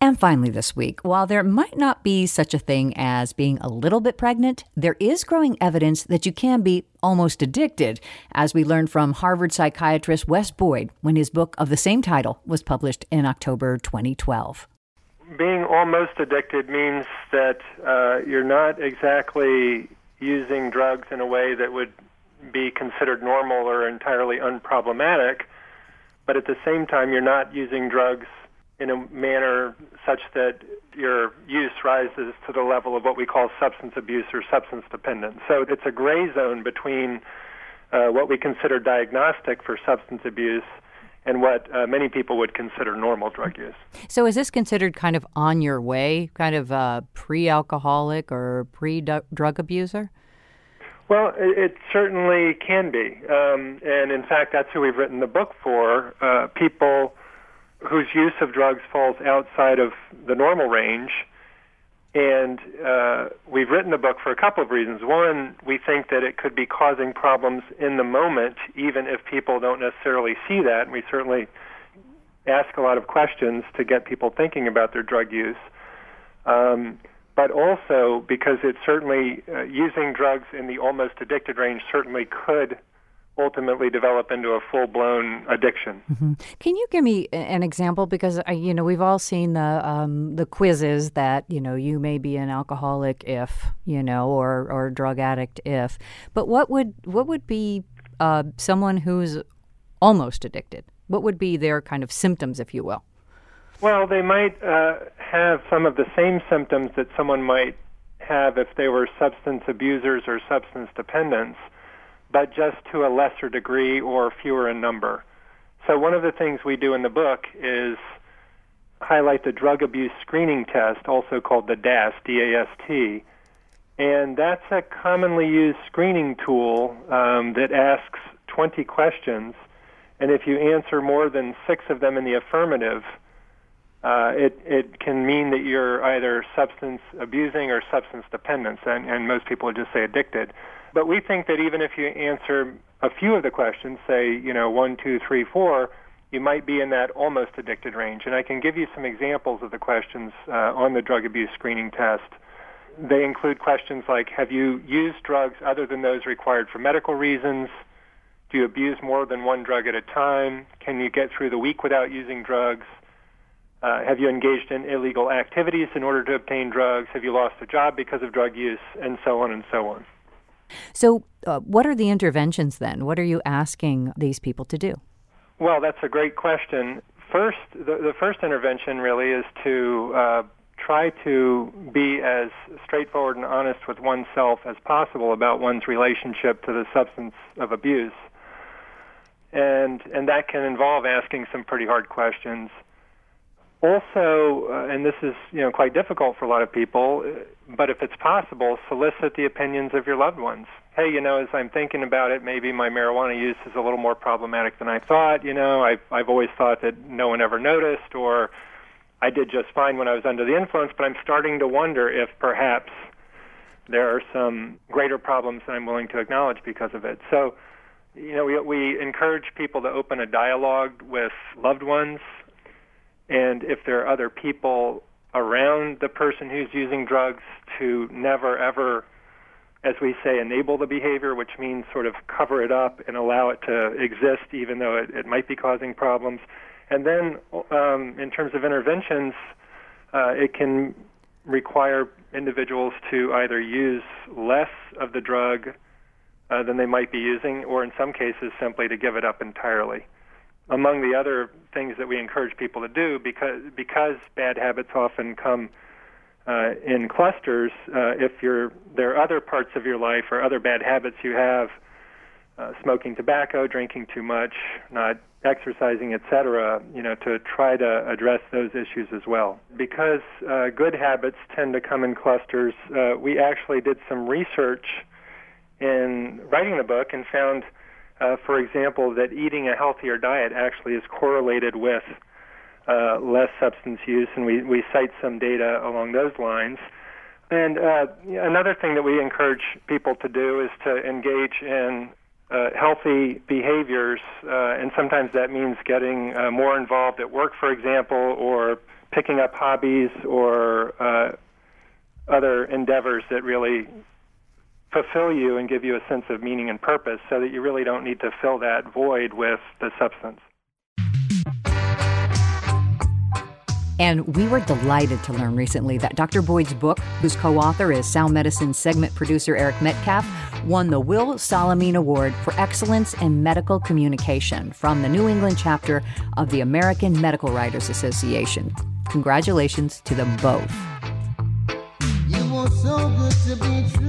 And finally this week, while there might not be such a thing as being a little bit pregnant, there is growing evidence that you can be almost addicted, as we learned from Harvard psychiatrist Wes Boyd when his book of the same title was published in October 2012. Being almost addicted means that you're not exactly using drugs in a way that would be considered normal or entirely unproblematic, but at the same time you're not using drugs in a manner such that your use rises to the level of what we call substance abuse or substance dependence. So it's a gray zone between what we consider diagnostic for substance abuse and what many people would consider normal drug use. So is this considered kind of on your way, kind of pre-alcoholic or pre-drug abuser? Well, it certainly can be. And in fact, that's who we've written the book for, people whose use of drugs falls outside of the normal range. And we've written the book for a couple of reasons. One, we think that it could be causing problems in the moment, even if people don't necessarily see that. And we certainly ask a lot of questions to get people thinking about their drug use. But also because it certainly, using drugs in the almost addicted range certainly could ultimately develop into a full-blown addiction. Mm-hmm. Can you give me an example? Because we've all seen the quizzes that you may be an alcoholic if or drug addict if. But what would be someone who's almost addicted? What would be their kind of symptoms, if you will? Well, they might have some of the same symptoms that someone might have if they were substance abusers or substance dependents, but just to a lesser degree or fewer in number. So one of the things we do in the book is highlight the drug abuse screening test, also called the DAST, D-A-S-T, and that's a commonly used screening tool that asks 20 questions, and if you answer more than 6 of them in the affirmative, it can mean that you're either substance abusing or substance dependent, and most people would just say addicted. But we think that even if you answer a few of the questions, say, 1, 2, 3, 4, you might be in that almost addicted range. And I can give you some examples of the questions on the drug abuse screening test. They include questions like, have you used drugs other than those required for medical reasons? Do you abuse more than one drug at a time? Can you get through the week without using drugs? Have you engaged in illegal activities in order to obtain drugs? Have you lost a job because of drug use? And so on and so on. So what are the interventions then? What are you asking these people to do? Well, that's a great question. First, the first intervention really is to try to be as straightforward and honest with oneself as possible about one's relationship to the substance of abuse. And that can involve asking some pretty hard questions. Also, and this is quite difficult for a lot of people, but if it's possible, solicit the opinions of your loved ones. Hey, as I'm thinking about it, maybe my marijuana use is a little more problematic than I thought. I've always thought that no one ever noticed, or I did just fine when I was under the influence, but I'm starting to wonder if perhaps there are some greater problems than I'm willing to acknowledge because of it. So, we encourage people to open a dialogue with loved ones. And if there are other people around the person who's using drugs, to never, ever, as we say, enable the behavior, which means sort of cover it up and allow it to exist even though it might be causing problems. And then in terms of interventions, it can require individuals to either use less of the drug than they might be using, or in some cases simply to give it up entirely. Among the other things that we encourage people to do, because bad habits often come in clusters, if there are other parts of your life or other bad habits you have, smoking tobacco, drinking too much, not exercising, etc., to try to address those issues as well. Because good habits tend to come in clusters, we actually did some research in writing the book and found, for example, that eating a healthier diet actually is correlated with less substance use, and we cite some data along those lines. And another thing that we encourage people to do is to engage in healthy behaviors, and sometimes that means getting more involved at work, for example, or picking up hobbies or other endeavors that really fulfill you and give you a sense of meaning and purpose, so that you really don't need to fill that void with the substance. And we were delighted to learn recently that Dr. Boyd's book, whose co-author is Sound Medicine segment producer Eric Metcalf, won the Will Salamine Award for Excellence in Medical Communication from the New England chapter of the American Medical Writers Association. Congratulations to them both. You want so good to be true.